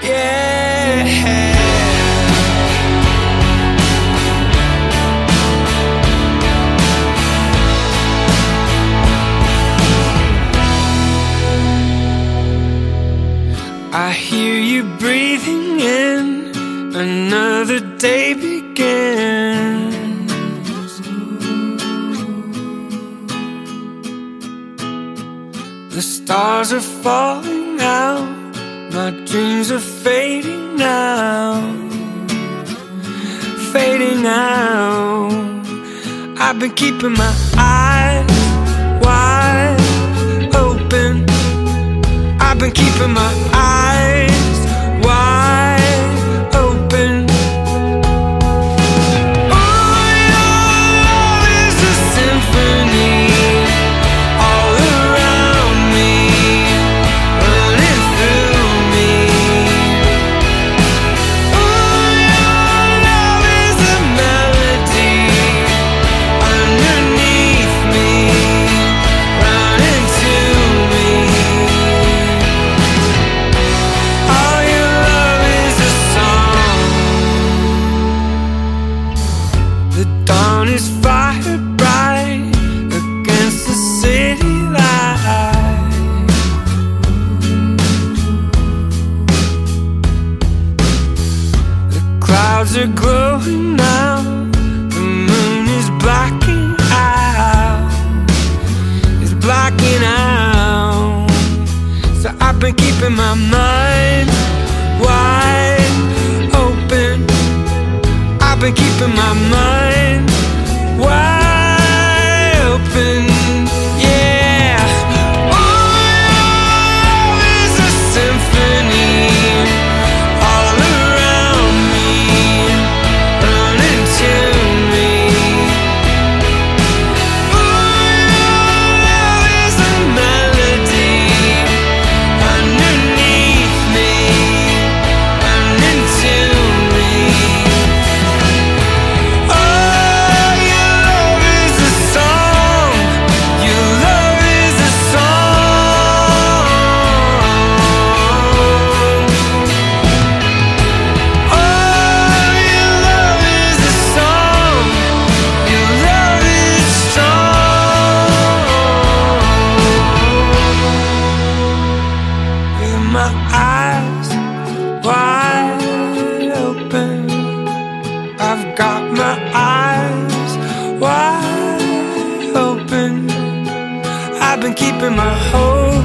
yeah. I hear you breathing in, another day begins. The stars are falling out, my dreams are fading now, fading out. I've been keeping my eyes wide open, I've been keeping my eyes wide open. Oh, your love is a symphony all around me, running through me. Oh, your love is a melody underneath me, running to me. All your love is a song. The dawn is fire bright against the city light. The clouds are glowing now, the moon is blacking out, it's blacking out. So I've been keeping my mind wide open, I've been keeping my mind wide open, yeah. Oh, it's a symphony all around me, running to me. Oh, it's a melody underneath me, running to me. Oh, your love is a song, your love is a song. Oh, your love is a song, your love is strong. With my eyes wide open, I've got my eyes wide open, I've been keeping my whole